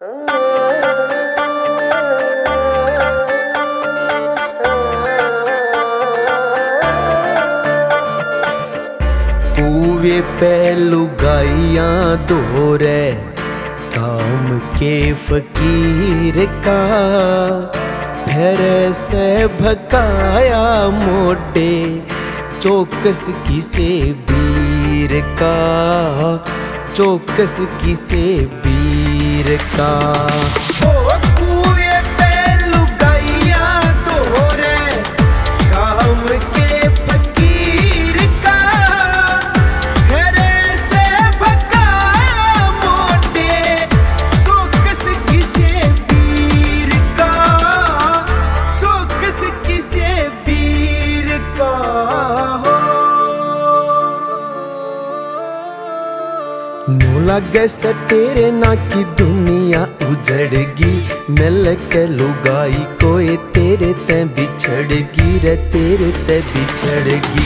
कुएं पे लुगाइयां दोरे काम के फकीर का, फिर से भकाया मोडे चौकस किसे बीर का, चौकस किसे बीर का। न्यू लागे से तेरे ना की दुनिया उजड़गी, मिल के लुगाई कोई तेरे ते बिछड़गी रे, तेरे ते बिछड़गी।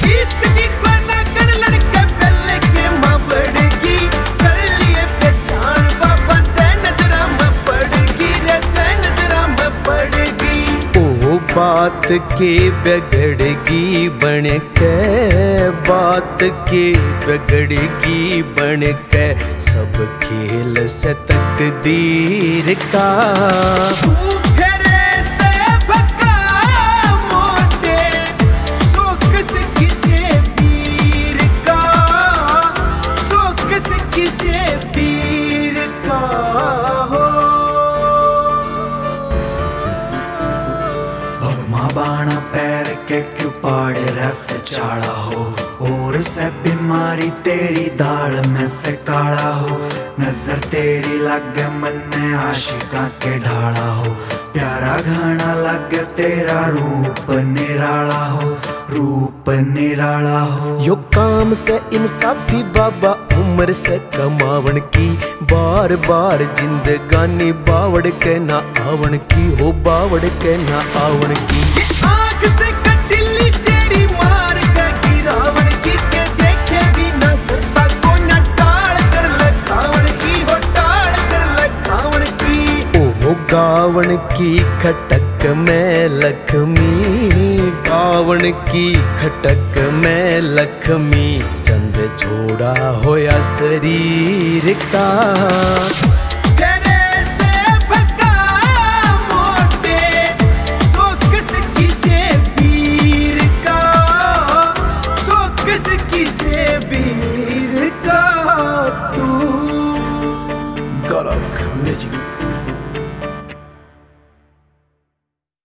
बात के बिगड़गी बन के, बात के बिगड़गी बन के, सब खेल से तकदीर का। बाणा पैर के क्यों पाड़े रस चाड़ा हो, और से बीमारी तेरी दाल में से काला हो। नजर तेरी लग मन में आशिका के ढाला हो, प्यारा घना लग तेरा रूप निराला हो, रूप निराला हो। यो काम से इंसाफी बाबा उम्र से कमावन की, बार बार जिंदगानी बावड़ के ना आवण की, हो बावड़ के ना आवण की। आँख से कटिली तेरी मार का गिरावण की, के देखे भी ना सरता को न टाल कर लखावण की, हो टाल कर लखावण की। ओहो गावण की खटक में लक्ष्मी, गावण की खटक में लक्ष्मी, चंद छोड़ा होया शरीर का। गलत म्यूजिक।